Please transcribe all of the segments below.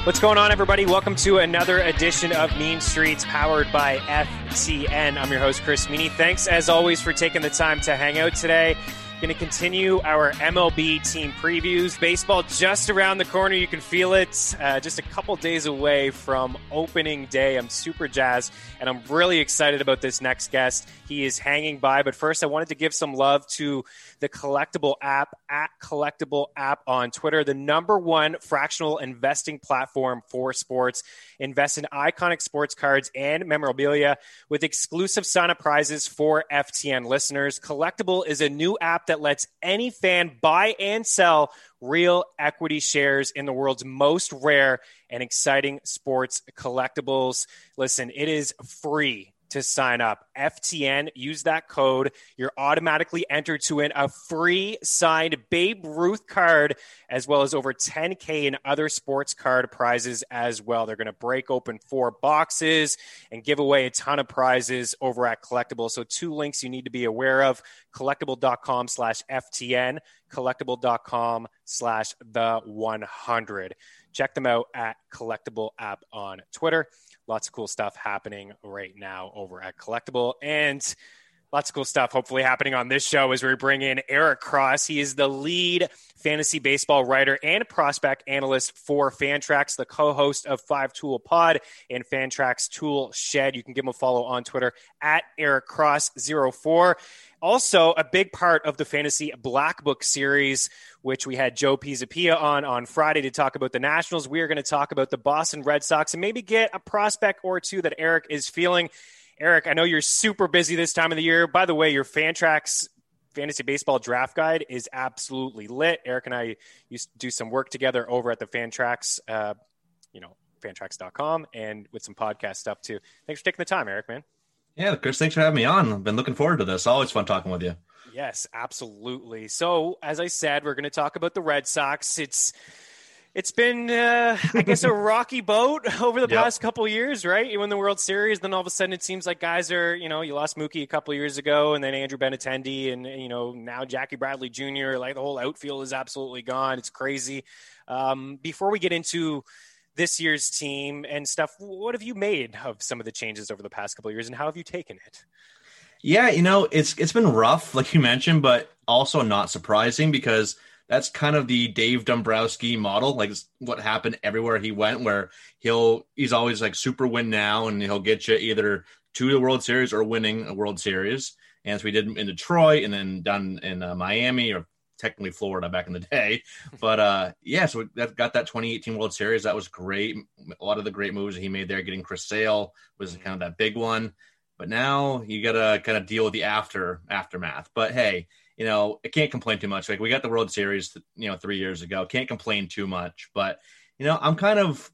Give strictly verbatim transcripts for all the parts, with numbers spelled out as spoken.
What's going on, everybody? Welcome to another edition of Mean Streets, powered by F T N. I'm your host, Chris Meany. Thanks, as always, for taking the time to hang out today. Going to continue our M L B team previews. Baseball just around the corner. You can feel it. Uh, just a couple days away from opening day. I'm super jazzed, and I'm really excited about this next guest. He is hanging by, but first I wanted to give some love to the Collectible app, at Collectible app on Twitter, the number one fractional investing platform for sports. Invest in iconic sports cards and memorabilia with exclusive sign-up prizes for F T N listeners. Collectible is a new app that lets any fan buy and sell real equity shares in the world's most rare and exciting sports collectibles. Listen, it is free to sign up. F T N, use that code. You're automatically entered to win a free signed Babe Ruth card, as well as over ten K in other sports card prizes as well. They're going to break open four boxes and give away a ton of prizes over at Collectible. So two links you need to be aware of: collectible.com slash FTN, collectible.com slash the 100. Check them out at Collectible app on Twitter. Lots of cool stuff happening right now over at Collectible, and lots of cool stuff hopefully happening on this show as we bring in Eric Cross. He is the lead fantasy baseball writer and prospect analyst for Fantrax, the co-host of Five Tool Pod and Fantrax Tool Shed. You can give him a follow on Twitter at Eric Cross zero four. Also, a big part of the Fantasy Black Book series, which we had Joe Pisapia on on Friday to talk about the Nationals. We are going to talk about the Boston Red Sox and maybe get a prospect or two that Eric is feeling. Eric, I know you're super busy this time of the year. By the way, your Fantrax Fantasy Baseball Draft Guide is absolutely lit. Eric and I used to do some work together over at the Fantrax, uh, you know, fantrax dot com, and with some podcast stuff too. Thanks for taking the time, Eric, man. Yeah, Chris, thanks for having me on. I've been looking forward to this. Always fun talking with you. Yes, absolutely. So, as I said, we're going to talk about the Red Sox. It's It's been, uh, I guess, a rocky boat over the Yep. past couple of years, right? You win the World Series, then all of a sudden it seems like guys are, you know, you lost Mookie a couple of years ago, and then Andrew Benintendi, and, you know, now Jackie Bradley Junior Like, the whole outfield is absolutely gone. It's crazy. Um, before we get into this year's team and stuff, what have you made of some of the changes over the past couple of years, and how have you taken it? Yeah, you know, it's it's been rough, like you mentioned, but also not surprising because that's kind of the Dave Dombrowski model, like what happened everywhere he went, where he'll he's always like super win now, and he'll get you either to the World Series or winning a World Series. And as we did in Detroit and then done in uh, Miami, or technically Florida back in the day. But uh, yeah, so that got that twenty eighteen World Series. That was great. A lot of the great moves that he made there, getting Chris Sale was kind of that big one. But now you got to kind of deal with the after aftermath. But hey, you know, I can't complain too much. Like, we got the World Series, you know, three years ago. Can't complain too much. But, you know, I'm kind of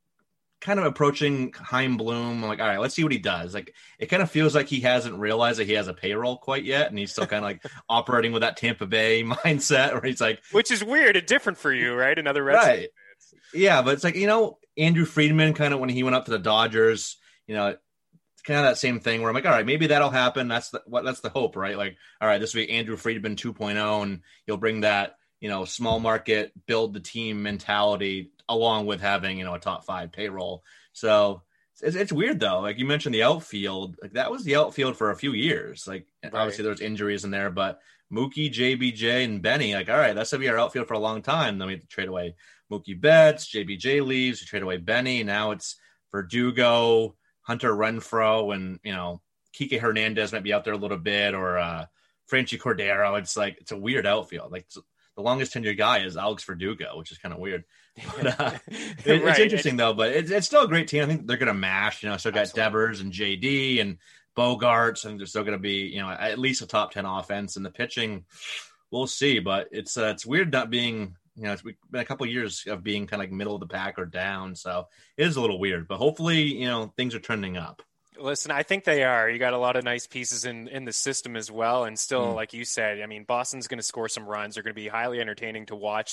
kind of approaching Chaim Bloom. I'm like, all right, let's see what he does. Like, it kind of feels like he hasn't realized that he has a payroll quite yet, and he's still kind of like operating with that Tampa Bay mindset, where he's like, which is weird and different for you, right? Another Red Sox right. Yeah, but it's like, you know, Andrew Friedman, kind of when he went up to the Dodgers, you know, it's kind of that same thing where I'm like, all right, maybe that'll happen. That's the what that's the hope, right? Like, all right, this will be Andrew Friedman two point oh, and you'll bring that, you know, small market, build the team mentality along with having, you know, a top five payroll. So it's, it's weird though. Like you mentioned the outfield, like that was the outfield for a few years. Like, right. Obviously there's injuries in there, but Mookie, J B J, and Benny, like, all right, that's going to be our outfield for a long time. Then we have to trade away Mookie Betts, J B J leaves, we trade away Benny. Now it's Verdugo, Hunter Renfroe, and, you know, Kike Hernandez might be out there a little bit, or uh, Franchy Cordero. It's like, it's a weird outfield. Like, the longest tenured guy is Alex Verdugo, which is kind of weird. But, uh, it, right. It's interesting, though, but it's, it's still a great team. I think they're going to mash, you know, still got Absolutely. Devers and J D and Bogarts, and they're still going to be, you know, at least a top ten offense. And the pitching, we'll see. But it's uh, it's weird not being, you know, it's been a couple of years of being kind of like middle of the pack or down. So it is a little weird. But hopefully, you know, things are trending up. Listen, I think they are. You got a lot of nice pieces in, in the system as well. And still, mm. like you said, I mean, Boston's going to score some runs. They're going to be highly entertaining to watch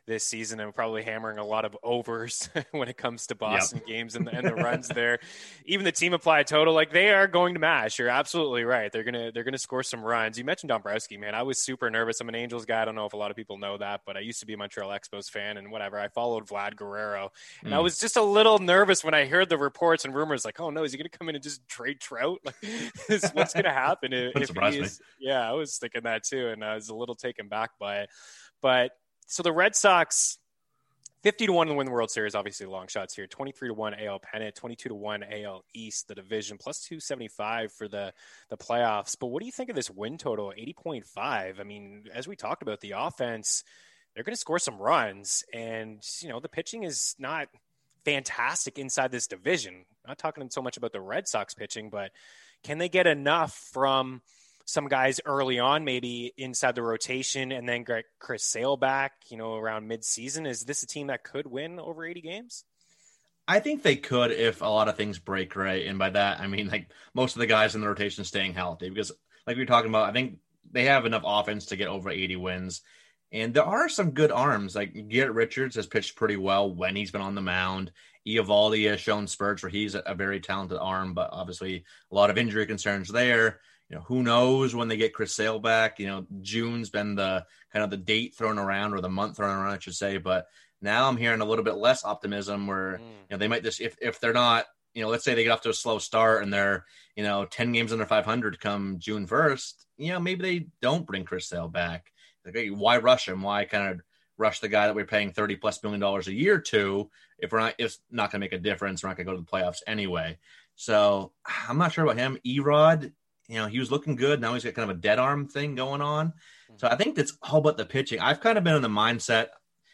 this season and probably hammering a lot of overs when it comes to Boston Yep. games and, and the runs there. Even the team applied total, like they are going to mash. You're absolutely right. They're gonna they're gonna score some runs. You mentioned Dombrowski, man. I was super nervous. I'm an Angels guy. I don't know if a lot of people know that, but I used to be a Montreal Expos fan and whatever. I followed Vlad Guerrero, and mm. I was just a little nervous when I heard the reports and rumors like, oh no, is he gonna come in and just trade Trout? Like, is, what's gonna happen if, if he is? Me. Yeah, I was thinking that too, and I was a little taken back by it. But so the Red Sox, fifty to one to win the World Series, obviously long shots here. twenty-three to one A L pennant, twenty-two to one A L East, the division, plus two seventy-five for the, the playoffs. But what do you think of this win total, eighty point five? I mean, as we talked about, the offense, they're going to score some runs. And, you know, the pitching is not fantastic inside this division. Not talking so much about the Red Sox pitching, but can they get enough from some guys early on, maybe inside the rotation, and then get Chris Sale back, you know, around mid-season? Is this a team that could win over eighty games? I think they could if a lot of things break right. And by that, I mean, like most of the guys in the rotation staying healthy, because like we were talking about, I think they have enough offense to get over eighty wins. And there are some good arms. Like Garrett Richards has pitched pretty well when he's been on the mound. Eovaldi has shown spurts where he's a very talented arm, but obviously a lot of injury concerns there. You know, who knows when they get Chris Sale back? You know, June's been the kind of the date thrown around, or the month thrown around, I should say. But now I'm hearing a little bit less optimism where, mm. you know, they might just, if, if they're not, you know, let's say they get off to a slow start and they're, you know, ten games under five hundred come June first, you know, maybe they don't bring Chris Sale back. Like, hey, why rush him? Why kind of rush the guy that we're paying thirty plus million dollars a year to if we're not, it's not going to make a difference. We're not going to go to the playoffs anyway. So I'm not sure about him. Erod, you know, he was looking good. Now he's got kind of a dead arm thing going on. So I think that's all about the pitching. I've kind of been in the mindset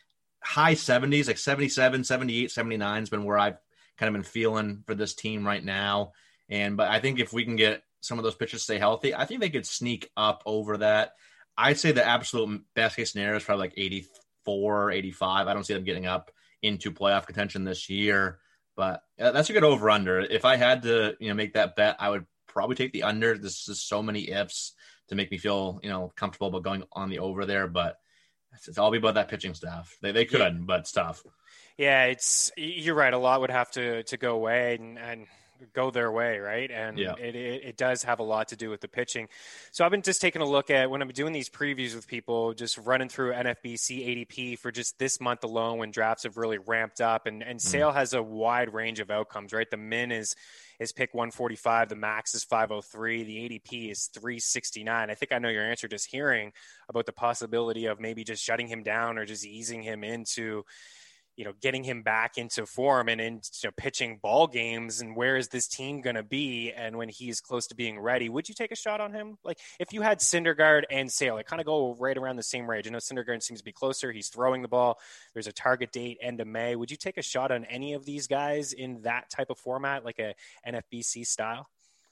high seventies, like seventy-seven, seventy-eight, seventy-nine has been where I've kind of been feeling for this team right now. And, but I think if we can get some of those pitchers stay healthy, I think they could sneak up over that. I'd say the absolute best case scenario is probably like eighty-four, eighty-five. I don't see them getting up into playoff contention this year, but that's a good over under. If I had to, you know, make that bet, I would probably take the under. This is so many ifs to make me feel, you know, comfortable about going on the over there, but it's, it's all be about that pitching staff. They they could, yeah. but it's tough. Yeah, it's, you're right. A lot would have to, to go away and, and go their way. Right. And yeah. it, it, it does have a lot to do with the pitching. So I've been just taking a look at when I'm doing these previews with people, just running through N F B C A D P for just this month alone, when drafts have really ramped up, and, and Sale mm. has a wide range of outcomes, right? The min is, is pick one forty-five. The max is five oh three. The A D P is three sixty-nine. I think I know your answer just hearing about the possibility of maybe just shutting him down or just easing him into, you know, getting him back into form and into, you know, pitching ball games. And where is this team going to be? And when he's close to being ready, would you take a shot on him? Like if you had Syndergaard and Sale, it kind of go right around the same range. I know Syndergaard seems to be closer. He's throwing the ball. There's a target date end of May. Would you take a shot on any of these guys in that type of format, like a N F B C style?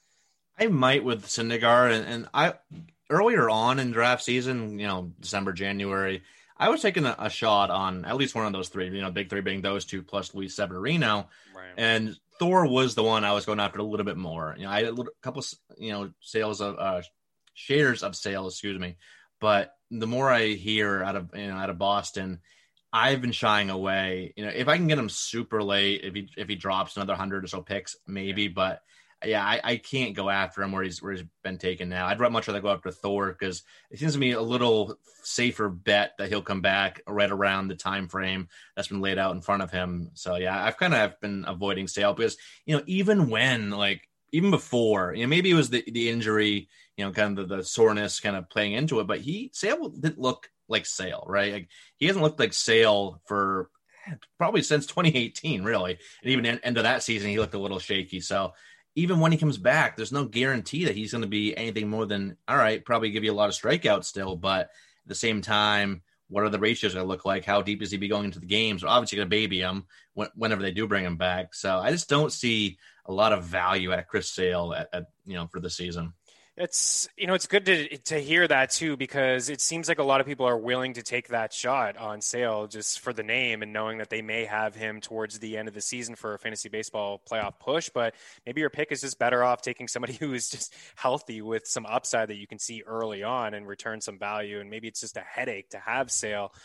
I might with Syndergaard, and, and I earlier on in draft season, you know, December, January, I was taking a, a shot on at least one of those three, you know, big three being those two plus Luis Severino. Right. And Thor was the one I was going after a little bit more. You know, I had a little, couple, you know, sales of uh, shares of sales, excuse me. But the more I hear out of, you know, out of Boston, I've been shying away. You know, if I can get him super late, if he if he drops another hundred or so picks, maybe. Yeah. But yeah, I, I can't go after him where he's where he's been taken now. I'd much rather go after Thor because it seems to me a little safer bet that he'll come back right around the time frame that's been laid out in front of him. So yeah, I've kind of been avoiding Sale because, you know, even when like even before, you know, maybe it was the, the injury, you know, kind of the, the soreness kind of playing into it, but he Sale didn't look like Sale, right? Like he hasn't looked like Sale for probably since twenty eighteen, really. And even end of that season, he looked a little shaky. So even when he comes back, there's no guarantee that he's going to be anything more than, all right, probably give you a lot of strikeouts still. But at the same time, what are the ratios going to look like? How deep is he be going into the games? We're obviously going to baby him whenever they do bring him back. So I just don't see a lot of value at Chris Sale at, at you know, for the season. It's, you know, it's good to to hear that too, because it seems like a lot of people are willing to take that shot on Sale just for the name and knowing that they may have him towards the end of the season for a fantasy baseball playoff push. But maybe your pick is just better off taking somebody who is just healthy with some upside that you can see early on and return some value. And maybe it's just a headache to have Sale.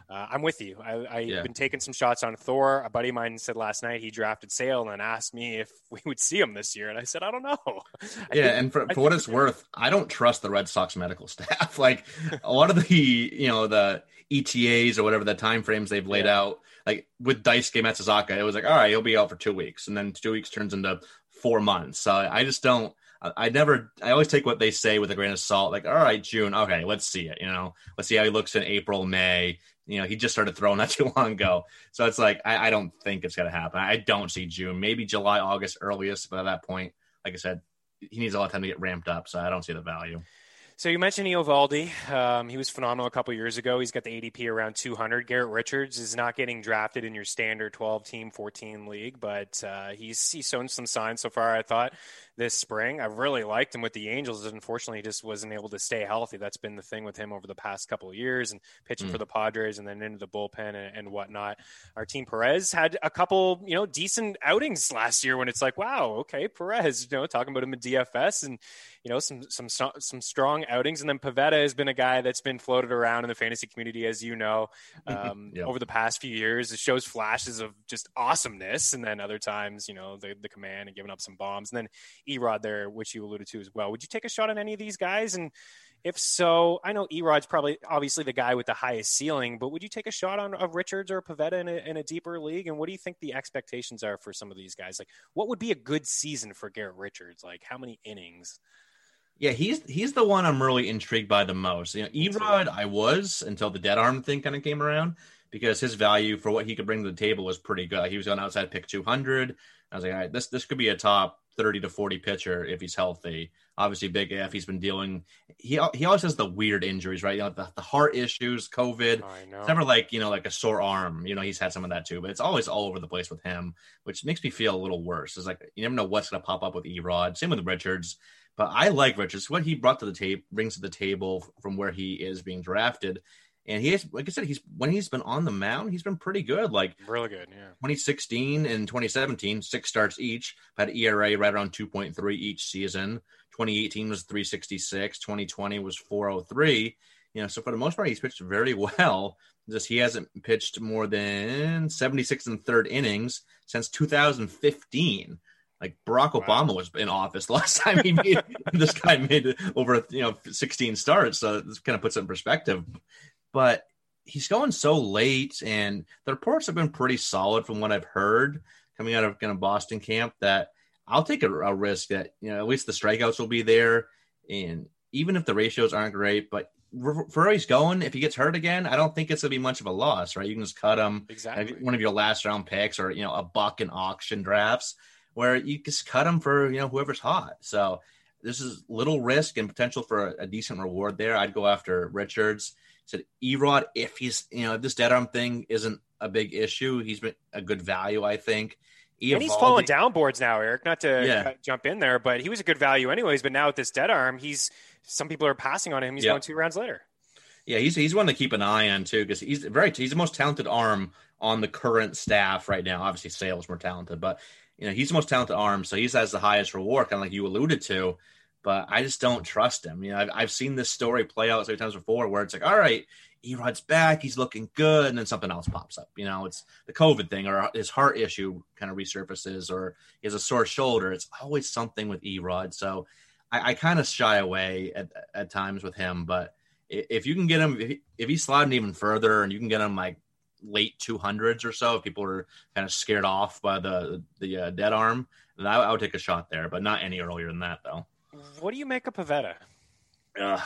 Uh, I'm with you. I, I've Yeah. been taking some shots on Thor. A buddy of mine said last night he drafted Sale and then asked me if we would see him this year. And I said, I don't know. I yeah. think, And for, I for what think it's worth, I don't trust the Red Sox medical staff. Like a lot of the, you know, the E T As or whatever the time frames they've laid Yeah. out, like with Daisuke Matsuzaka, it was like, all right, he'll be out for two weeks. And then two weeks turns into four months. So I just don't, I, I never, I always take what they say with a grain of salt. Like, all right, June. Okay, let's see it. You know, let's see how he looks in April, May. You know, he just started throwing not too long ago. So it's like, I, I don't think it's going to happen. I don't see June, maybe July, August earliest. But at that point, like I said, he needs a lot of time to get ramped up. So I don't see the value. So you mentioned Eovaldi. Um, he was phenomenal a couple years ago. He's got the A D P around two hundred. Garrett Richards is not getting drafted in your standard twelve-team, fourteen league, but uh, he's he's shown some signs so far, I thought, this spring. I've really liked him with the Angels. Unfortunately, he just wasn't able to stay healthy. That's been the thing with him over the past couple of years, and pitching mm. for the Padres and then into the bullpen and, and whatnot. Our team Perez had a couple, you know, decent outings last year when it's like, wow, okay, Perez, you know, talking about him in D F S and, you know, some some some strong outings. And then Pivetta has been a guy that's been floated around in the fantasy community, as you know, um, yep. over the past few years. It shows flashes of just awesomeness, and then other times, you know, the, the command and giving up some bombs. And then Erod there, which you alluded to as well. Would you take a shot on any of these guys? And if so, I know Erod's probably obviously the guy with the highest ceiling, but would you take a shot on of Richards or Pivetta in a, in a deeper league? And what do you think the expectations are for some of these guys? Like, what would be a good season for Garrett Richards? Like, how many innings? Yeah, he's he's the one I'm really intrigued by the most. You know, Erod, I was until the dead arm thing kind of came around, because his value for what he could bring to the table was pretty good. Like, he was on outside pick two hundred. I was like, all right, this this could be a top thirty to forty pitcher if he's healthy. Obviously, Big F, he's been dealing. He he always has the weird injuries, right? You know, the, the heart issues, COVID. I know. It's never like, you know, like a sore arm. You know, he's had some of that too, but it's always all over the place with him, which makes me feel a little worse. It's like you never know what's going to pop up with Erod. Same with Richards. But I like Richards. What he brought to the table, brings to the table from where he is being drafted. And he has, like I said, he's when he's been on the mound, he's been pretty good. Like really good, yeah. twenty sixteen and twenty seventeen, six starts each, had E R A right around two point three each season. twenty eighteen was three sixty-six. twenty twenty was four oh three. You know, so for the most part, he's pitched very well. Just he hasn't pitched more than seventy-six and third innings since two thousand fifteen. Like Barack wow. Obama was in office the last time he made this guy made over, you know, sixteen starts. So this kind of puts it in perspective. But he's going so late, and the reports have been pretty solid from what I've heard coming out of kind of Boston camp, that I'll take a, a risk that, you know, at least the strikeouts will be there. And even if the ratios aren't great, but for where he's going, if he gets hurt again, I don't think it's going to be much of a loss, right? You can just cut him. Exactly. One of your last round picks, or, you know, a buck in auction drafts, where you just cut him for, you know, whoever's hot. So this is little risk and potential for a, a decent reward there. I'd go after Richards. Said Erod, if he's, you know, if this dead arm thing isn't a big issue, he's been a good value, I think. Eovaldi, and he's falling down boards now, Eric, not to yeah. jump in there, but he was a good value anyways. But now with this dead arm, he's, some people are passing on him. He's yep. going two rounds later. Yeah, he's he's one to keep an eye on too, because he's very he's the most talented arm on the current staff right now. Obviously, Sale's more talented, but you know he's the most talented arm, so he has the highest reward, kind of like you alluded to. But I just don't trust him. You know, I've I've seen this story play out so many times before, where it's like, all right, Erod's back, he's looking good, and then something else pops up. You know, it's the COVID thing, or his heart issue kind of resurfaces, or he has a sore shoulder. It's always something with Erod. So I, I kind of shy away at at times with him, but if you can get him, if, he, if he's sliding even further, and you can get him like late two hundreds or so, if people are kind of scared off by the the uh, dead arm, then I, I would take a shot there, but not any earlier than that, though. What do you make of Pivetta? Ugh.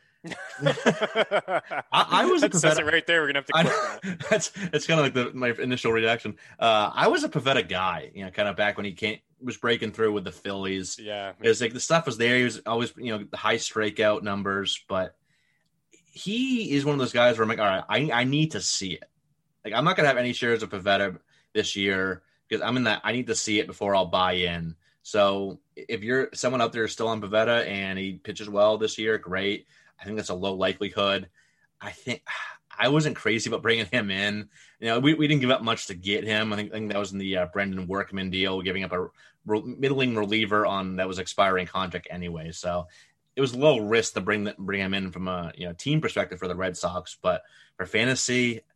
I, I was a Pivetta right there. We're gonna have to. I, that. That's it's kind of like the, my initial reaction. Uh, I was a Pivetta guy, you know, kind of back when he came was breaking through with the Phillies. Yeah, it was like the stuff was there. He was always, you know, the high strikeout numbers, but he is one of those guys where I'm like, all right, I I need to see it. Like, I'm not gonna have any shares of Pivetta this year because I'm in that. I need to see it before I'll buy in. So if you're someone out there still on Pivetta and he pitches well this year, great. I think that's a low likelihood. I think I wasn't crazy about bringing him in. You know, we, we didn't give up much to get him. I think, I think that was in the uh, Brendan Workman deal, giving up a re- middling reliever on that was expiring contract anyway. So it was low risk to bring the, bring him in from a you know team perspective for the Red Sox. But for fantasy,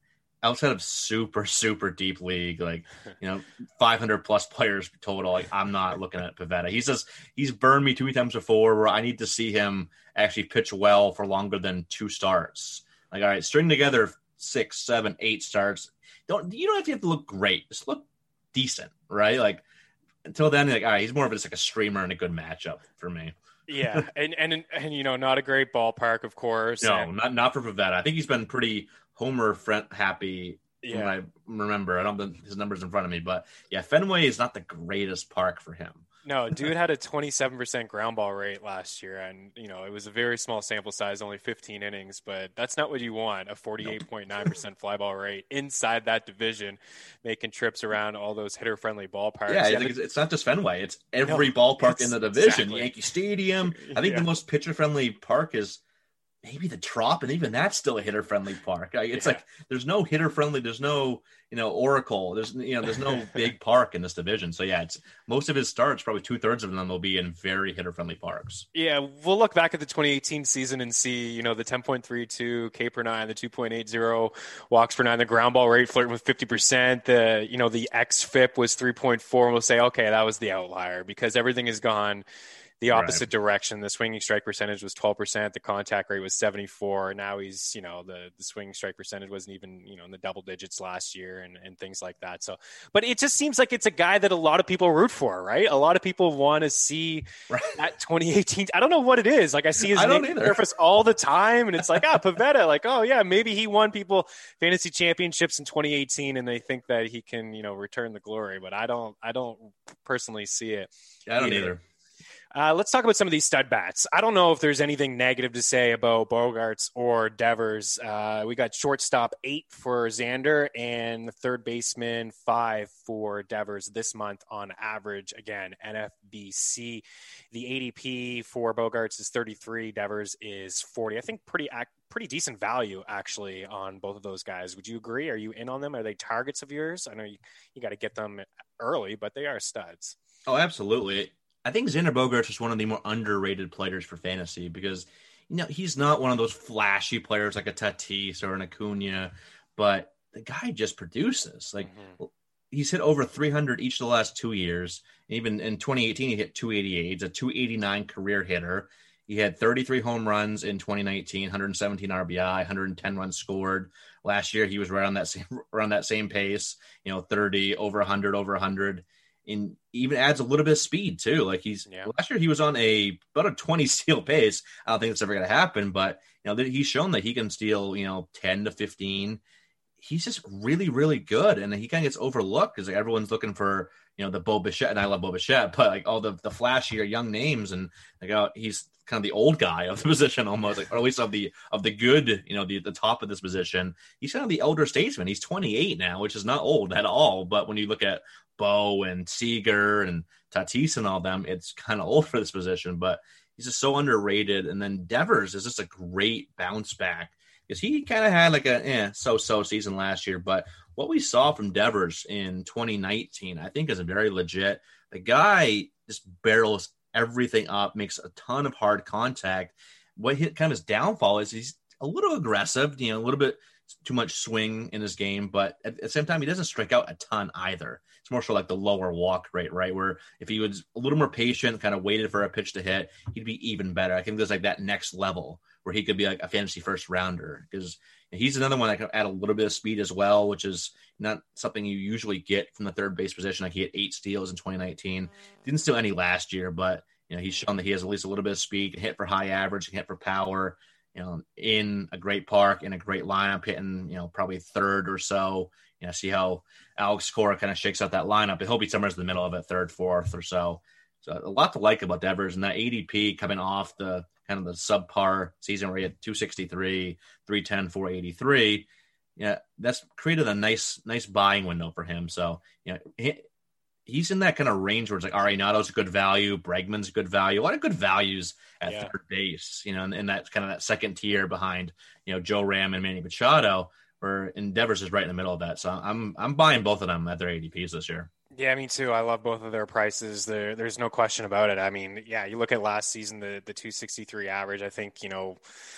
outside of super, super deep league, like, you know, five hundred plus players total, like, I'm not looking at Pivetta. He's just, he's burned me two times before where I need to see him actually pitch well for longer than two starts. Like, all right, string together six, seven, eight starts. Don't, you don't have to have to look great. Just look decent, right? Like, until then, like, all right, he's more of just like a streamer and a good matchup for me. Yeah, and, and and you know, not a great ballpark, of course. No, and, not not for Pivetta. I think he's been pretty homer friend happy. Yeah. From what I remember, I don't have his numbers in front of me, but yeah, Fenway is not the greatest park for him. No, dude had a twenty-seven percent ground ball rate last year, and you know it was a very small sample size, only fifteen innings, but that's not what you want. A forty-eight point nine percent fly ball rate inside that division, making trips around all those hitter-friendly ballparks. Yeah, yeah it's, it's not just Fenway; it's every no, ballpark it's, in the division. Exactly. Yankee Stadium. I think yeah. the most pitcher-friendly park is maybe the Trop, and even that's still a hitter-friendly park. It's yeah. like there's no hitter-friendly. There's no, you know, Oracle. There's, you know, there's no big park in this division. So yeah, it's most of his starts, probably two thirds of them will be in very hitter-friendly parks. Yeah, we'll look back at the twenty eighteen season and see, you know, the ten point three two K per nine, the two point eight zero walks per nine, the ground ball rate flirting with fifty percent. The, you know, the X F I P was three point four. And we'll say, okay, that was the outlier because everything has gone the opposite right. direction. The swinging strike percentage was twelve percent. The contact rate was seventy-four. Now he's, you know, the, the swinging strike percentage wasn't even, you know, in the double digits last year and, and things like that. So, but it just seems like it's a guy that a lot of people root for, right? A lot of people want to see right. that twenty eighteen. I don't know what it is. Like I see his I name surface all the time and it's like, ah, Pivetta, like, oh yeah, maybe he won people fantasy championships in twenty eighteen and they think that he can, you know, return the glory, but I don't, I don't personally see it. Yeah, I don't either. either. Uh, let's talk about some of these stud bats. I don't know if there's anything negative to say about Bogaerts or Devers. Uh, we got shortstop eight for Xander and third baseman five for Devers this month on average. Again, N F B C. The A D P for Bogaerts is thirty-three. Devers is forty. I think pretty pretty decent value actually on both of those guys. Would you agree? Are you in on them? Are they targets of yours? I know you, you got to get them early, but they are studs. Oh, absolutely. I think Xander Bogaerts is one of the more underrated players for fantasy because, you know, he's not one of those flashy players like a Tatis or an Acuna, but the guy just produces. Like mm-hmm. he's hit over three hundred each of the last two years. Even in twenty eighteen, he hit two eighty-eight. He's a two eighty-nine career hitter. He had thirty-three home runs in twenty nineteen, one hundred seventeen R B I, one hundred ten runs scored. Last year, he was right on that same around that same pace. You know, thirty over one hundred over one hundred. And even adds a little bit of speed too. Like he's yeah. last year he was on a about a twenty steal pace. I don't think it's ever going to happen, but you know he's shown that he can steal, you know, ten to fifteen. He's just really, really good, and he kind of gets overlooked because like, everyone's looking for, you know, the Bo Bichette, and I love Bo Bichette, but like all the the flashier young names, and like oh, he's kind of the old guy of the position almost, like, or at least of the of the good, you know, the the top of this position. He's kind of the elder statesman. He's twenty-eight now, which is not old at all. But when you look at Bo and Seager and Tatis and all them, it's kind of old for this position, but he's just so underrated. And then Devers is just a great bounce back because he kind of had like a eh, so-so season last year. But what we saw from Devers in twenty nineteen, I think is a very legit. The guy just barrels everything up, makes a ton of hard contact. What hit kind of his downfall is he's a little aggressive, you know, a little bit too much swing in his game, but at the same time, he doesn't strike out a ton either. It's more so like the lower walk rate, right? Where if he was a little more patient, kind of waited for a pitch to hit, he'd be even better. I think there's like that next level where he could be like a fantasy first rounder because he's another one that can add a little bit of speed as well, which is not something you usually get from the third base position. Like he had eight steals in twenty nineteen. Didn't steal any last year, but you know, he's shown that he has at least a little bit of speed, can hit for high average, can hit for power. You know, in a great park, in a great lineup, hitting, you know, probably third or so. You know, see how Alex Cora kind of shakes out that lineup. He'll be somewhere in the middle of it, third, fourth or so. So a lot to like about Devers, and that A D P coming off the kind of the subpar season where he had two sixty-three, three ten, four eighty-three. Yeah, that's created a nice, nice buying window for him. So, you know, he, he's in that kind of range where it's like, Arenado's a good value, Bregman's a good value, a lot of good values at yeah. third base, you know, and, and that's kind of that second tier behind, you know, Joe Ram and Manny Machado, where Devers is right in the middle of that. So I'm I'm buying both of them at their A D Ps this year. Yeah, me too. I love both of their prices. There, there's no question about it. I mean, yeah, you look at last season, the the two sixty-three average. I think, you know,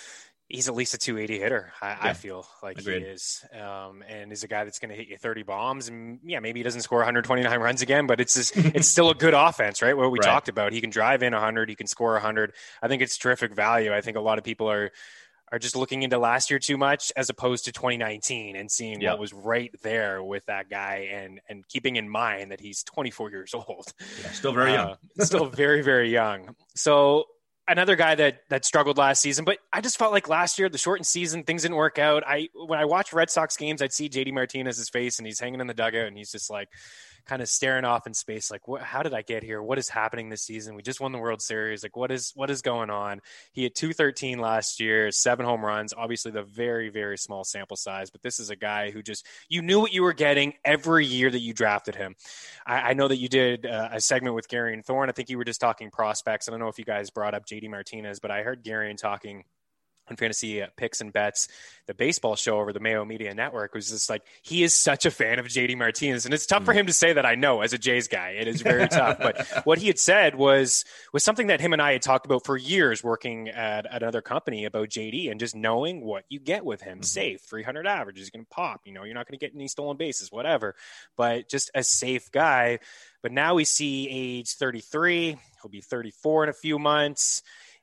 He's at least a two eighty hitter. I, Yeah. I feel like Agreed. he is. Um, and is a guy that's going to hit you thirty bombs. And yeah, maybe he doesn't score one hundred twenty-nine runs again, but it's just, it's still a good offense, right? What we Right. talked about. He can drive in one hundred, he can score one hundred. I think it's terrific value. I think a lot of people are, are just looking into last year too much as opposed to twenty nineteen and seeing Yep. what was right there with that guy and, and keeping in mind that he's twenty-four years old. Yeah, still very young. Uh, still very, very young. So, another guy that that struggled last season, but I just felt like last year, the shortened season, things didn't work out. I when I watched Red Sox games, I'd see J D Martinez's face, and he's hanging in the dugout, and he's just like kind of staring off in space, like, what, how did I get here? What is happening this season? We just won the World Series. Like, what is what is going on? He had two thirteen last year, seven home runs, obviously the very, very small sample size, but this is a guy who just, you knew what you were getting every year that you drafted him. I, I know that you did uh, a segment with Gary and Thorne. I think you were just talking prospects. I don't know if you guys brought up J D Martinez, but I heard Gary and talking on Fantasy Picks and Bets, the baseball show over the Mayo Media Network, was just like, he is such a fan of J D Martinez. And it's tough mm. for him to say that, I know, as a Jays guy. It is very tough. But what he had said was was something that him and I had talked about for years working at, at another company about J D and just knowing what you get with him. Mm-hmm. Safe, three hundred average, he's going to pop. You know, you're not going to get any stolen bases, whatever. But just a safe guy. But now we see age thirty-three. He'll be thirty-four in a few months.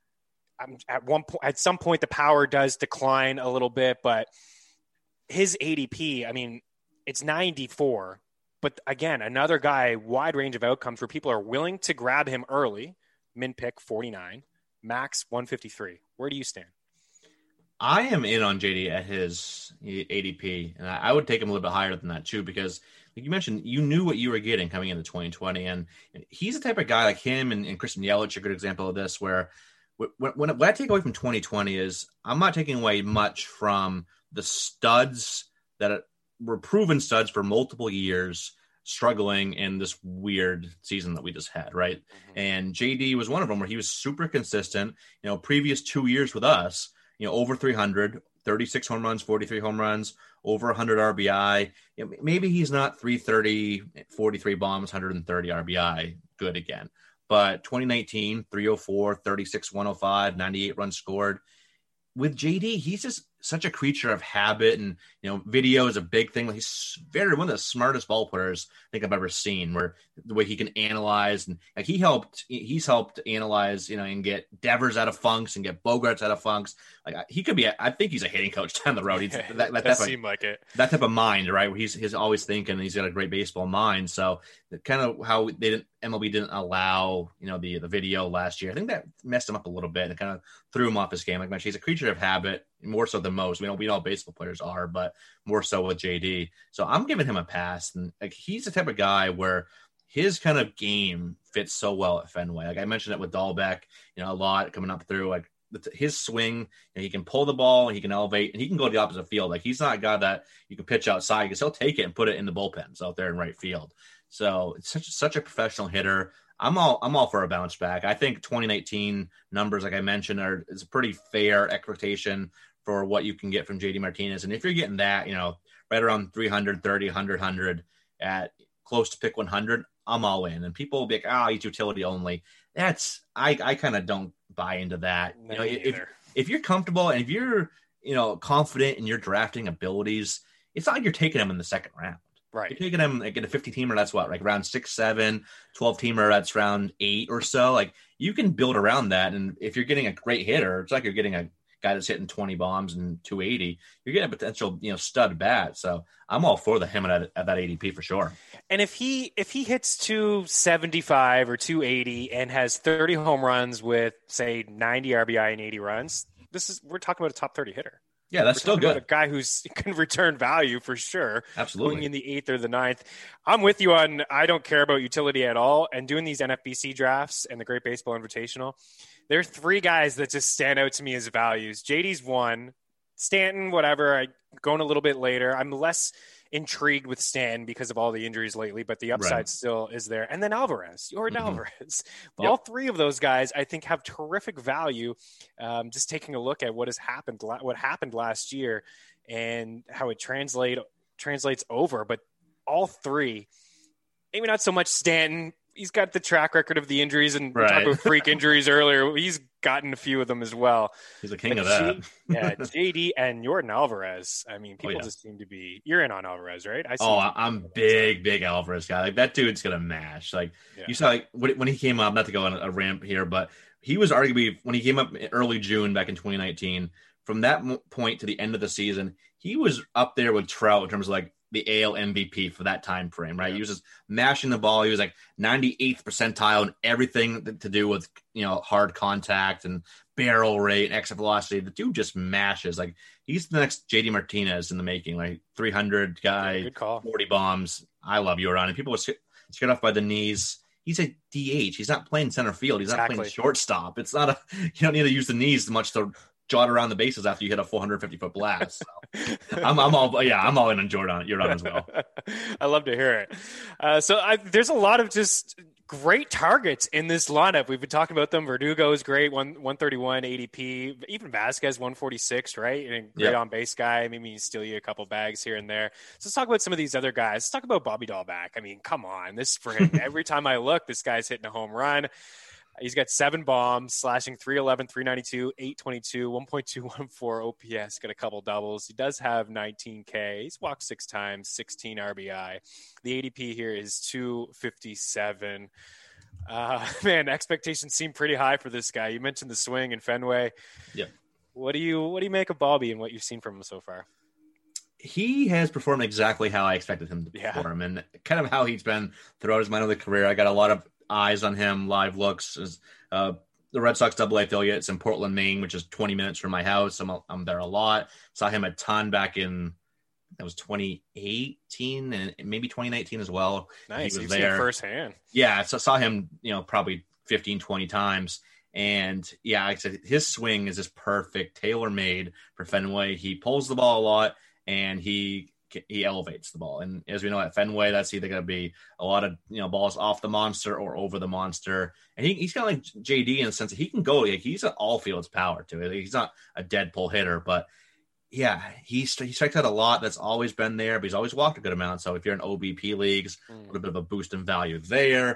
At one point, at some point, the power does decline a little bit, but his A D P, I mean, it's ninety-four. But again, another guy, wide range of outcomes where people are willing to grab him early. Min pick forty-nine, max one fifty-three. Where do you stand? I am in on J D at his A D P, and I would take him a little bit higher than that too, because like you mentioned, you knew what you were getting coming into twenty twenty, and he's the type of guy like him and, and Christian Yelich, a good example of this, where When, when, what I take away from twenty twenty is I'm not taking away much from the studs that were proven studs for multiple years struggling in this weird season that we just had, right? Mm-hmm. And J D was one of them where he was super consistent. You know, previous two years with us, you know, over three hundred, thirty-six home runs, forty-three home runs, over one hundred R B I. You know, maybe he's not three thirty, forty-three bombs, one hundred thirty R B I good again. But twenty nineteen, three oh four, thirty-six, one oh five, ninety-eight runs scored. With J D, he's just such a creature of habit, and you know, video is a big thing. He's very one of the smartest ball players I think I've ever seen. Where the way he can analyze, and like he helped, he's helped analyze, you know, and get Devers out of funks and get Bogarts out of funks. Like he could be, a, I think he's a hitting coach down the road. He's that, that, that does type seem of, like it. That type of mind, right? Where he's he's always thinking. He's got a great baseball mind. So kind of how they didn't M L B didn't allow, you know, the the video last year. I think that messed him up a little bit and kind of threw him off his game. Like I mentioned, he's a creature of habit, more so than most. We know we know baseball players are, but more so with J D. So I'm giving him a pass. And like he's the type of guy where his kind of game fits so well at Fenway. Like I mentioned it with Dahlbeck, you know, a lot coming up through like his swing. You know, he can pull the ball, he can elevate, and he can go to the opposite field. Like he's not a guy that you can pitch outside because he'll take it and put it in the bullpens out there in right field. So it's such such a professional hitter. I'm all I'm all for a bounce back. I think twenty nineteen numbers, like I mentioned, are is a pretty fair expectation for what you can get from J D Martinez. And if you're getting that, you know, right around three hundred, thirty, one hundred, one hundred at close to pick one hundred, I'm all in. And people will be like, oh, he's utility only. That's I I kind of don't buy into that. Me you know, if either. if you're comfortable and if you're, you know, confident in your drafting abilities, it's not like you're taking them in the second round. Right. You're taking them like in a fifty teamer, that's what, like round six, seven, twelve teamer, that's round eight or so. Like you can build around that. And if you're getting a great hitter, it's like you're getting a guy that's hitting twenty bombs and two eighty, you're getting a potential, you know, stud bat. So I'm all for the him at, at that A D P for sure. And if he if he hits two seventy-five or two eighty and has thirty home runs with say ninety R B I and eighty runs, this is we're talking about a top thirty hitter. Yeah, that's We're still good. A guy who's can return value for sure. Absolutely. Going in the eighth or the ninth. I'm with you on I don't care about utility at all. And doing these N F B C drafts and the Great Baseball Invitational, there are three guys that just stand out to me as values. J D's one. Stanton, whatever. I going a little bit later. I'm less intrigued with Stanton because of all the injuries lately, but the upside right. still is there. And then Alvarez, Yordan mm-hmm. Alvarez. Yep. All three of those guys, I think, have terrific value. Um, just taking a look at what has happened, what happened last year, and how it translate translates over. But all three, maybe not so much Stanton. he's got the track record of the injuries, and right. we talked about freak injuries earlier. He's gotten a few of them as well. He's a king but of that. G- yeah, J D and Yordan Alvarez. I mean, people oh, yeah. just seem to be. You're in on Alvarez, right? I see oh, I'm big, big Alvarez guy. Like that dude's gonna mash. Like yeah. you saw, like when he came up. Not to go on a ramp here, but he was arguably when he came up in early June back in twenty nineteen. From that point to the end of the season, he was up there with Trout in terms of like the A L M V P for that time frame, right? Yeah. He was just mashing the ball. He was like ninety-eighth percentile in everything to do with, you know, hard contact and barrel rate and exit velocity. The dude just mashes. Like he's the next J D Martinez in the making, like three hundred guy, yeah, good call. forty bombs. I love Yordan. And people were scared off by the knees. He's a D H. He's not playing center field. He's exactly. not playing shortstop. It's not a, you don't need to use the knees much to jot around the bases after you hit a four hundred fifty foot blast. So I'm, I'm all, yeah, I'm all in on Jordan, Jordan as well. I love to hear it. Uh, so I, there's a lot of just great targets in this lineup. We've been talking about them. Verdugo is great, one one thirty-one A D P. Even Vasquez, one forty-six, right? And great yep. on base guy. Maybe he steal you a couple bags here and there. So let's talk about some of these other guys. Let's talk about Bobby Dahlbeck. I mean, come on, this for him. Every time I look, this guy's hitting a home run. He's got seven bombs, slashing three eleven, three ninety-two, eight twenty-two, one point two one four O P S, got a couple doubles. He does have nineteen K. He's walked six times, sixteen R B I. The A D P here is two fifty-seven. Uh, man, expectations seem pretty high for this guy. You mentioned the swing in Fenway. Yeah. What do you what do you make of Bobby and what you've seen from him so far? He has performed exactly how I expected him to perform, yeah. and kind of how he's been throughout his minor league career. I got a lot of eyes on him, live looks. Uh, the Red Sox Double A affiliates in Portland, Maine, which is twenty minutes from my house. I'm, I'm there a lot. Saw him a ton back in, that was twenty eighteen and maybe twenty nineteen as well. Nice. He was You've there seen firsthand. Yeah. So I saw him, you know, probably fifteen, twenty times. And yeah, like I said, his swing is just perfect, tailor-made for Fenway. He pulls the ball a lot and he he elevates the ball. And as we know at Fenway, that's either going to be a lot of, you know, balls off the monster or over the monster. And he, he's kind of like J D in the sense that he can go, like he's an all fields power to it. He's not a dead pull hitter, but yeah, he's, he strikes out a lot. That's always been there, but he's always walked a good amount. So if you're in O B P leagues, mm. a little bit of a boost in value there.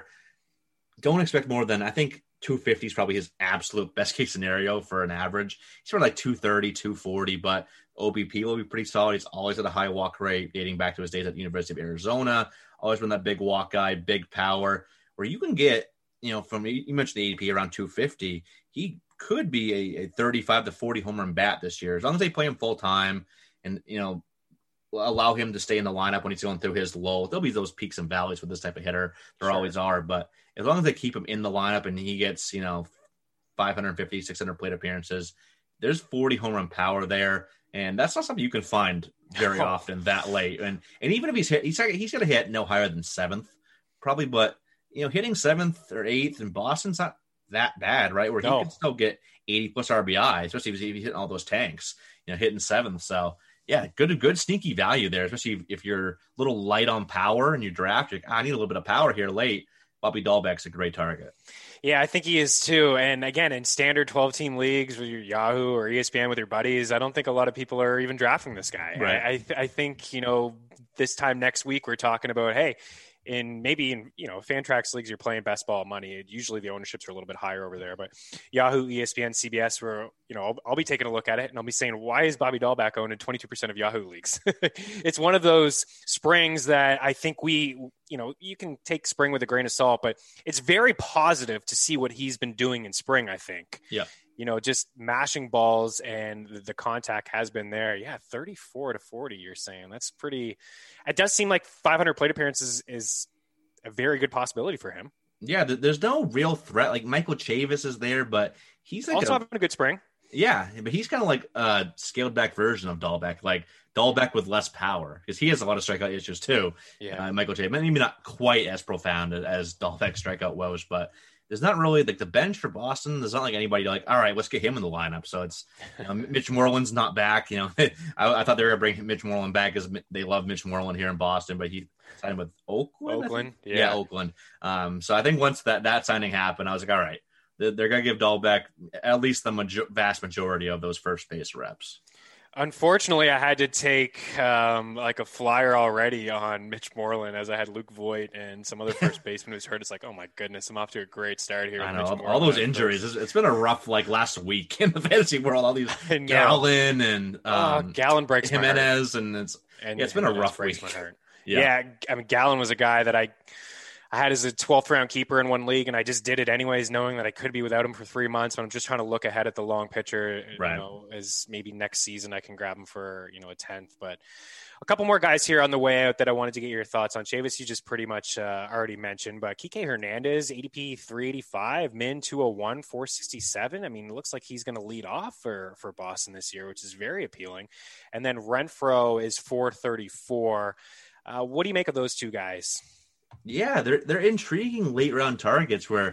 Don't expect more than, I think two fifty is probably his absolute best case scenario for an average. He's sort of like two thirty, two forty, but O B P will be pretty solid. He's always at a high walk rate, dating back to his days at the University of Arizona. Always been that big walk guy, big power, where you can get, you know, from, you mentioned the A D P around two fifty. He could be a, a thirty-five to forty home run bat this year, as long as they play him full time and, you know, allow him to stay in the lineup when he's going through his lull. There'll be those peaks and valleys with this type of hitter. There sure. always are, but as long as they keep him in the lineup and he gets, you know, five fifty, six hundred plate appearances, there's forty home run power there. And that's not something you can find very often that late. And and even if he's hit, he's he's going to hit no higher than seventh, probably. But you know, hitting seventh or eighth in Boston's not that bad, right? Where he no. can still get eighty plus R B I, especially if he's hitting all those tanks. You know, hitting seventh. So yeah, good good sneaky value there, especially if you're a little light on power and you draft. You're like, I need a little bit of power here late. Bobby Dahlbeck's a great target. Yeah, I think he is too. And again, in standard twelve-team leagues with your Yahoo or E S P N with your buddies, I don't think a lot of people are even drafting this guy. Right. I, I, I think, you know, this time next week we're talking about, hey, in maybe in, you know, Fantrax leagues, you're playing best ball money. Usually the ownerships are a little bit higher over there, but Yahoo, E S P N, C B S, where, you know, I'll, I'll be taking a look at it and I'll be saying, why is Bobby Dahlbeck owned in twenty-two percent of Yahoo leagues? It's one of those springs that I think we, you know, you can take spring with a grain of salt, but it's very positive to see what he's been doing in spring, I think. Yeah. You know, just mashing balls and the contact has been there. Yeah, thirty-four to forty, you're saying. That's pretty – it does seem like five hundred plate appearances is a very good possibility for him. Yeah, there's no real threat. Like Michael Chavis is there, but he's like also a, having a good spring. Yeah, but he's kind of like a scaled-back version of Dahlbeck, like Dahlbeck with less power, because he has a lot of strikeout issues too. Yeah, uh, Michael Chavis, maybe not quite as profound as Dahlbeck's strikeout woes, but – there's not really like the bench for Boston. There's not like anybody like, all right, let's get him in the lineup. So it's you know, Mitch Moreland's not back. You know, I, I thought they were going to bring Mitch Moreland back because they love Mitch Moreland here in Boston, but he signed with Oakland. Oakland, yeah. yeah, Oakland. Um, so I think once that that signing happened, I was like, all right, they're, they're going to give Dahlbeck at least the major- vast majority of those first base reps. Unfortunately, I had to take um, like a flyer already on Mitch Moreland as I had Luke Voigt and some other first baseman who's hurt. It's like, oh my goodness, I'm off to a great start here I with know Mitch all, all Moreland. those injuries. It's, it's been a rough like last week in the fantasy world. All these I know. Gallon and Oh, um, Gallon breaks my heart. Jimenez, and it's And yeah, it's been a rough week. Yeah. yeah, I mean, Gallon was a guy that I I had as a twelfth round keeper in one league, and I just did it anyways, knowing that I could be without him for three months. But I'm just trying to look ahead at the long picture, right. you know, as maybe next season I can grab him for, you know, a tenth. But a couple more guys here on the way out that I wanted to get your thoughts on. Chavis, you just pretty much uh, already mentioned, but Kike Hernandez, A D P three eighty-five, min two oh one, four sixty-seven. I mean, it looks like he's going to lead off for, for Boston this year, which is very appealing. And then Renfroe is four thirty-four. Uh, what do you make of those two guys? Yeah, they're they're intriguing late round targets where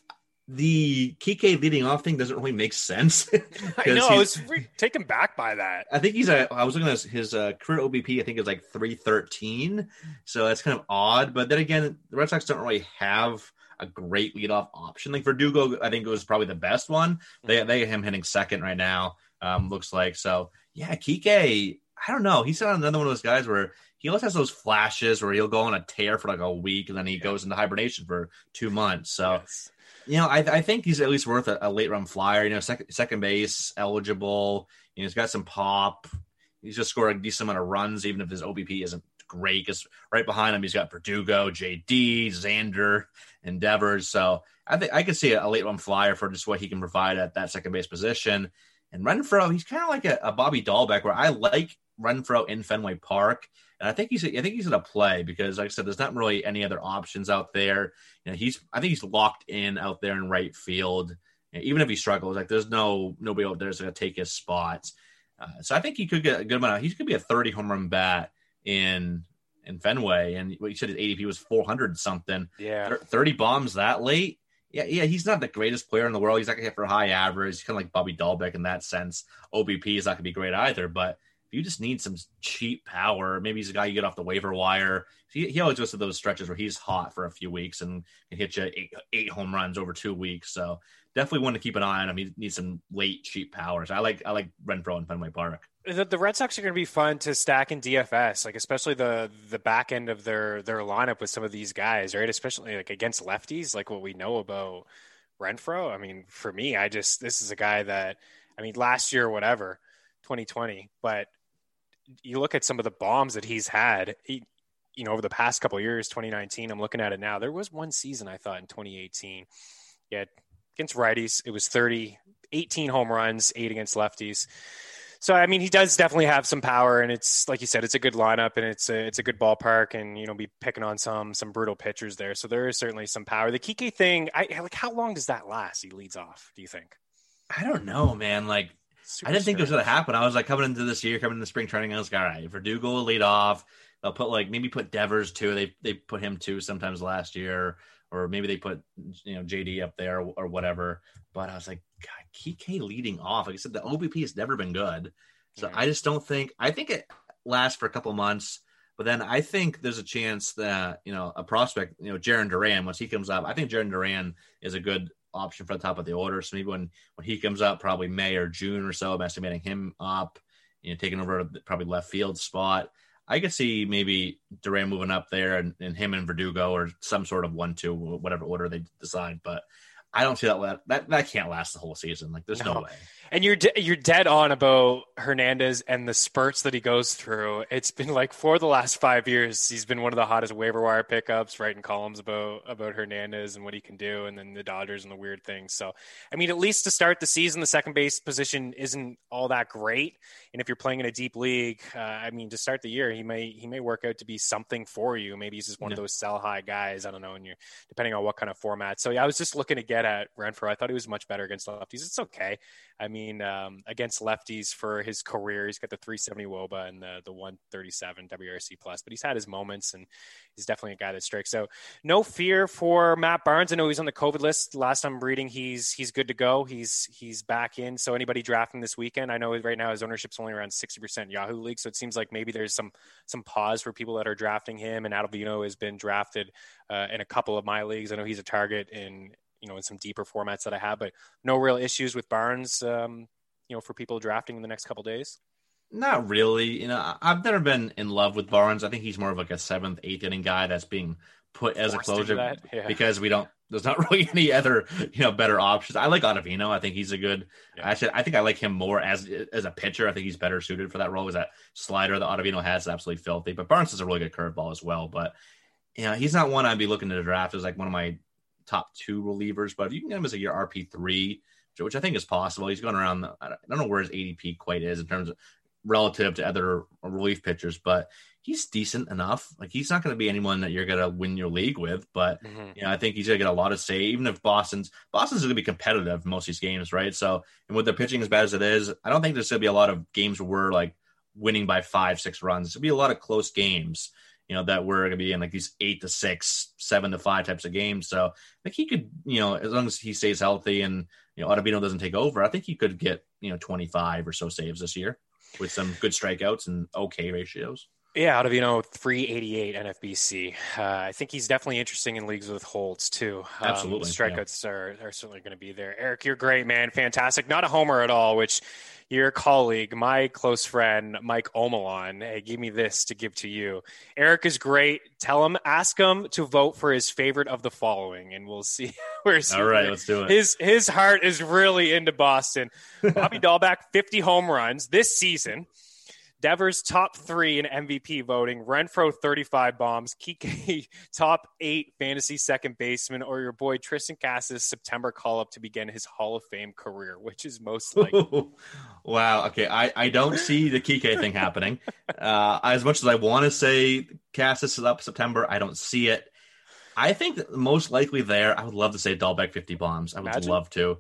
the Kike leading off thing doesn't really make sense. I know, I was taken back by that. I think he's a. I was looking at his uh, career O B P. I think is like three thirteen, so that's kind of odd. But then again, the Red Sox don't really have a great leadoff option. Like Verdugo, I think it was probably the best one. They they have him hitting second right now. Um, looks like so. Yeah, Kike. I don't know. He's another one of those guys where he always has those flashes where he'll go on a tear for like a week and then he yeah. goes into hibernation for two months. So, yes. you know, I, I think he's at least worth a, a late run flyer. You know, second second base eligible. You know, he's got some pop. He's just scored a decent amount of runs, even if his O B P isn't great. Because right behind him, he's got Verdugo, J D, Xander, and Devers. So I think I could see a, a late run flyer for just what he can provide at that second base position. And Renfroe, he's kind of like a, a Bobby Dahlbeck, where I like Renfroe in Fenway Park, and I think he's I think he's going to play because, like I said, there's not really any other options out there. You know, he's I think he's locked in out there in right field. You know, even if he struggles, like there's no nobody out there that's going to take his spot. Uh, so I think he could get a good amount. Of, he could be a thirty home run bat in in Fenway, and what you said his A D P was four hundred something. Yeah, thirty bombs that late. Yeah, yeah, he's not the greatest player in the world. He's not going to hit for a high average. He's kind of like Bobby Dahlbeck in that sense. O B P is not going to be great either, but if you just need some cheap power, maybe he's a guy you get off the waiver wire. He, he always goes to those stretches where he's hot for a few weeks and can hit you eight, eight home runs over two weeks. So definitely want to keep an eye on him. He needs some late cheap powers. I like I like Renfroe in Fenway Park. The, the Red Sox are going to be fun to stack in D F S, like especially the the back end of their their lineup with some of these guys, right? Especially like against lefties, like what we know about Renfroe. I mean, for me, I just this is a guy that I mean, last year, whatever, twenty twenty, but you look at some of the bombs that he's had, he, you know, over the past couple of years, twenty nineteen, I'm looking at it now. There was one season I thought in twenty eighteen, yeah, against righties, it was thirty, eighteen home runs, eight against lefties. So, I mean, he does definitely have some power, and it's like you said, it's a good lineup, and it's a, it's a good ballpark, and you know, be picking on some some brutal pitchers there. So there is certainly some power. The Kike thing, I like. How long does that last? He leads off. Do you think? I don't know, man. Like, Super I didn't think it was going to happen. I was like coming into this year, coming into spring training. I was like, all right, Verdugo will lead off. They'll put like maybe put Devers too. They they put him too sometimes last year, or maybe they put you know J D up there or, or whatever. But I was like, God, Kike leading off. Like I said, the O B P has never been good, so yeah. I just don't think. I think it lasts for a couple months, but then I think there's a chance that you know a prospect, you know, Jarren Duran, once he comes up, I think Jarren Duran is a good option for the top of the order. So maybe when, when he comes up, probably May or June or so, I'm estimating him up, you know, taking over probably left field spot. I could see maybe Duran moving up there and, and him and Verdugo or some sort of one, two, whatever order they decide. But I don't see that that that can't last the whole season. Like there's no, no way. And you're de- you're dead on about Hernandez and the spurts that he goes through. It's been like for the last five years, he's been one of the hottest waiver wire pickups, writing columns about about Hernandez and what he can do, and then the Dodgers and the weird things. So, I mean, at least to start the season, the second base position isn't all that great. And if you're playing in a deep league, uh, I mean, to start the year, he may he may work out to be something for you. Maybe he's just one yeah. of those sell high guys. I don't know, and you're depending on what kind of format. So yeah, I was just looking to get at Renfroe. I thought he was much better against lefties. It's okay. I mean, um, against lefties for his career, he's got the three seventy W O B A and the the one thirty-seven W R C plus, but he's had his moments, and he's definitely a guy that strikes. So no fear for Matt Barnes. I know he's on the COVID list. Last I'm reading, he's he's good to go. He's he's back in. So anybody drafting this weekend, I know right now his ownership's only around sixty percent Yahoo League, so it seems like maybe there's some some pause for people that are drafting him. And Adalvino has been drafted uh, in a couple of my leagues. I know he's a target in you know, in some deeper formats that I have, but no real issues with Barnes, um, you know, for people drafting in the next couple of days. Not really. You know, I- I've never been in love with Barnes. I think he's more of like a seventh, eighth inning guy that's being put as a Forced into closer that? Yeah. because we don't. There's not really any other, you know, better options. I like Ottavino. I think he's a good. Yeah. Actually, I think I like him more as as a pitcher. I think he's better suited for that role. Because that slider that Ottavino has is absolutely filthy. But Barnes is a really good curveball as well. But you know, he's not one I'd be looking to draft as like one of my top two relievers. But if you can get him as like your R P three, which I think is possible, he's going around. The, I don't know where his A D P quite is in terms of relative to other relief pitchers, but he's decent enough. Like he's not going to be anyone that you're going to win your league with, but mm-hmm. you know, I think he's going to get a lot of say, even if Boston's Boston's going to be competitive in most of these games, right? So, and with their pitching as bad as it is, I don't think there's going to be a lot of games where we're like winning by five, six runs. There'll be a lot of close games, you know, that we're going to be in like these eight to six, seven to five types of games. So I think he could, you know, as long as he stays healthy and, you know, Ottavino doesn't take over, I think he could get, you know, twenty-five or so saves this year with some good strikeouts and okay ratios. Yeah, Ottavino, three eighty-eight N F B C. Uh, I think he's definitely interesting in leagues with holds, too. Um, Absolutely. Strikeouts yeah. are, are certainly going to be there. Eric, you're great, man. Fantastic. Not a homer at all, which your colleague, my close friend, Mike Omalon, hey, gave me this to give to you. Eric is great. Tell him, ask him to vote for his favorite of the following, and we'll see where's All right, let's do it. His, his heart is really into Boston. Bobby Dahlbeck, fifty home runs this season. Devers top three in M V P voting, Renfroe thirty-five bombs, Kike top eight fantasy second baseman, or your boy Tristan Casas September call-up to begin his Hall of Fame career, which is most likely. Wow. Okay. I, I don't see the Kike thing happening. Uh, as much as I want to say Casas is up September, I don't see it. I think that most likely there, I would love to say Dahlbeck fifty bombs. I would Imagine. love to.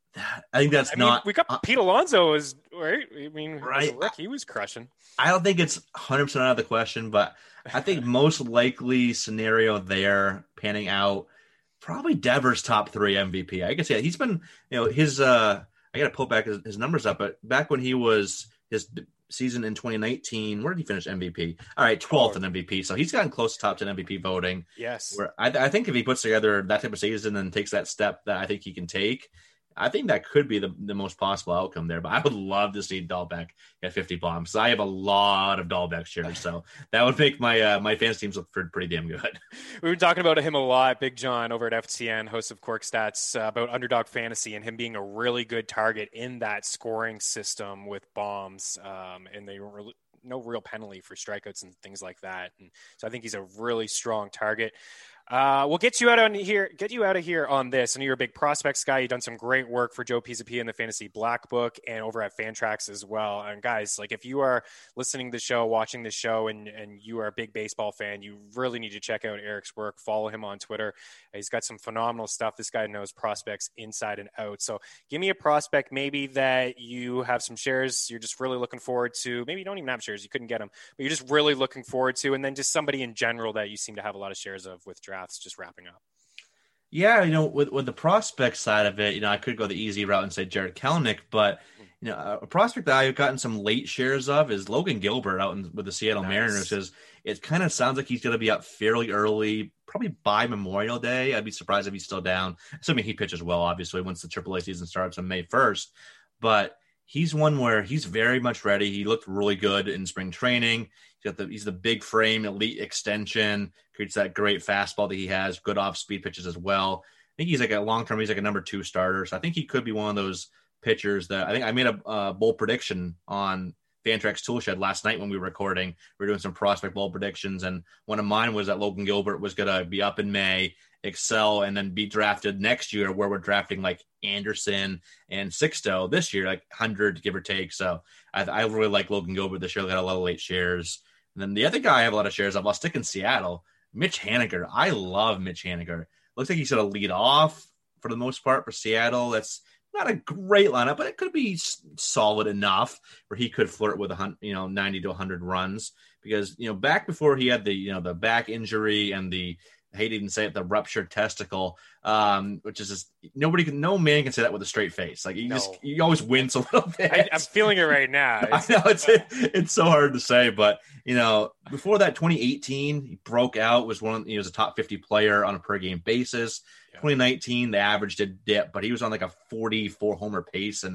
I think that's I not. Mean, we got uh, Pete Alonso was right. I mean, right. Rick, he was crushing. I don't think it's one hundred percent out of the question, but I think most likely scenario there panning out probably Devers top three M V P. I can say he's been, you know, his. uh I got to pull back his, his numbers up, but back when he was his season in twenty nineteen, where did he finish M V P? All right, twelfth in M V P. So he's gotten close to top ten M V P voting. Yes. Where I, I think if he puts together that type of season and takes that step that I think he can take, I think that could be the, the most possible outcome there. But I would love to see Dahlbeck at fifty bombs. I have a lot of Dahlbeck shares, so that would make my uh, my fans teams look pretty damn good. We've been talking about him a lot, Big John over at F T N, host of Cork Stats, uh, about Underdog Fantasy and him being a really good target in that scoring system with bombs, um, and they were no real penalty for strikeouts and things like that. And so I think he's a really strong target. Uh, we'll get you out on here, get you out of here on this. I know you're a big prospects guy. You've done some great work for Joe Pisapia in the Fantasy Black Book and over at Fantrax as well. And guys, like if you are listening to the show, watching the show, and, and you are a big baseball fan, you really need to check out Eric's work. Follow him on Twitter. He's got some phenomenal stuff. This guy knows prospects inside and out. So give me a prospect maybe that you have some shares you're just really looking forward to. Maybe you don't even have shares. You couldn't get them, but you're just really looking forward to. And then just somebody in general that you seem to have a lot of shares of with draft. Just wrapping up. Yeah, you know, with with the prospect side of it, you know, I could go the easy route and say Jared Kelenic, but you know, a prospect that I've gotten some late shares of is Logan Gilbert out in, with the Seattle nice. Mariners. Because it kind of sounds like he's going to be up fairly early, probably by Memorial Day. I'd be surprised if he's still down, assuming he pitches well, obviously, once the triple A season starts on May first. But he's one where he's very much ready. He looked really good in spring training. He's got the he's the big frame, elite extension, creates that great fastball that he has, good off speed pitches as well. I think he's like a long term. He's like a number two starter. So I think he could be one of those pitchers that I think I made a uh, bold prediction on Fantrax Toolshed last night when we were recording. We were doing some prospect bold predictions, and one of mine was that Logan Gilbert was going to be up in May, excel, and then be drafted next year, where we're drafting like Anderson and Sixto this year, like one hundred give or take. So I, I really like Logan Gilbert this year. Got a lot of late shares. And then the other guy I have a lot of shares of, I'll stick in Seattle, Mitch Haniger. I love Mitch Haniger. Looks like he's going to lead off for the most part for Seattle. That's not a great lineup, but it could be solid enough where he could flirt with a you know ninety to one hundred runs. Because you know back before he had the you know the back injury and the I hate to even say it, the ruptured testicle, um, which is just nobody can, no man can say that with a straight face. Like you no. just, you always wince a little bit. I, I'm feeling it right now. It's, I know it's it, it's so hard to say, but you know, before that, twenty eighteen, he broke out. Was one, he was a top fifty player on a per game basis. Yeah. twenty nineteen, the average did dip, but he was on like a forty-four homer pace, and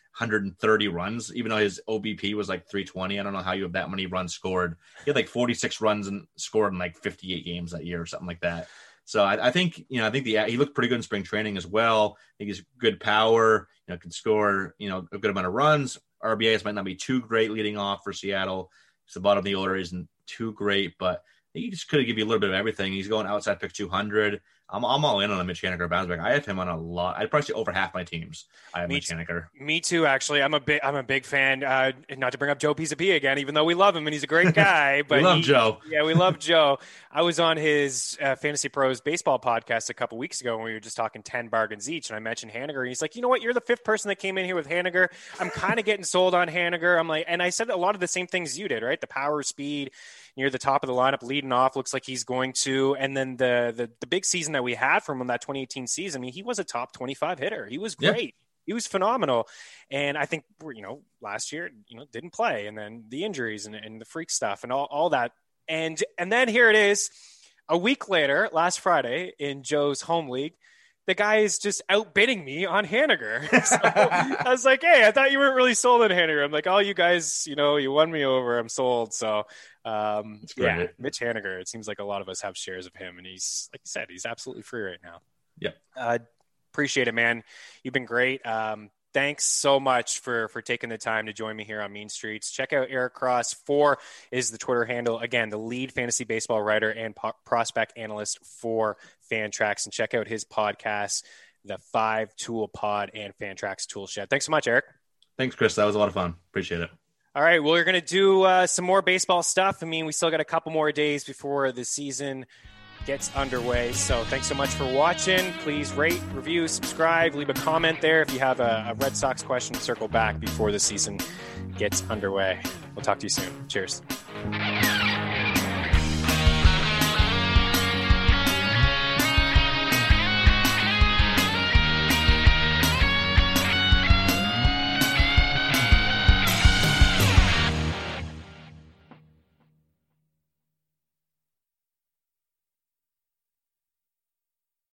hundred thirty runs, even though his O B P was like three twenty. I don't know how you have that many runs scored. He had like forty-six runs and scored in like fifty-eight games that year or something like that. So I, I think, you know, I think the he looked pretty good in spring training as well. I think he's good power, you know, can score, you know, a good amount of runs. R B As might not be too great leading off for Seattle. It's the bottom of the order isn't too great, but he just could give you a little bit of everything. He's going outside pick two hundred. I'm I'm all in on the Mitch Haniger bounce back. I have him on a lot. I'd probably say over half my teams. I have me Mitch t- Haniger. Me too, actually. I'm a big I'm a big fan. Uh, not to bring up Joe Pisapia again, even though we love him and he's a great guy. But we love he, Joe. Yeah, we love Joe. I was on his uh, Fantasy Pros baseball podcast a couple weeks ago when we were just talking ten bargains each, and I mentioned Haniger. And he's like, you know what? You're the fifth person that came in here with Haniger. I'm kind of getting sold on Haniger. I'm like, and I said a lot of the same things you did, right? The power, speed, near the top of the lineup, leading off, looks like he's going to. And then the the, the big season that we had from him, that twenty eighteen season, I mean, he was a top twenty-five hitter. He was great. Yeah. He was phenomenal. And I think, you know, last year, you know, didn't play. And then the injuries and, and the freak stuff and all, all that. And and then here it is, a week later, last Friday in Joe's home league, the guy is just outbidding me on Haniger. So I was like, hey, I thought you weren't really sold on Haniger. I'm like, oh, you guys, you know, you won me over. I'm sold. So, um, yeah, Mitch Haniger, it seems like a lot of us have shares of him. And he's, like you said, he's absolutely free right now. Yep. Uh, appreciate it, man. You've been great. Um, thanks so much for, for taking the time to join me here on Mean Streets. Check out Eric Cross. Four is the Twitter handle. Again, the lead fantasy baseball writer and po- prospect analyst for Fantrax. And check out his podcast, the Five Tool Pod and Fantrax Tool Shed. Thanks so much, Eric. Thanks, Chris. That was a lot of fun. Appreciate it. All right. Well, we're going to do uh, some more baseball stuff. I mean, we still got a couple more days before the season gets underway. So thanks so much for watching. Please rate, review, subscribe, leave a comment there. If you have a, a Red Sox question, circle back before the season gets underway. We'll talk to you soon. Cheers.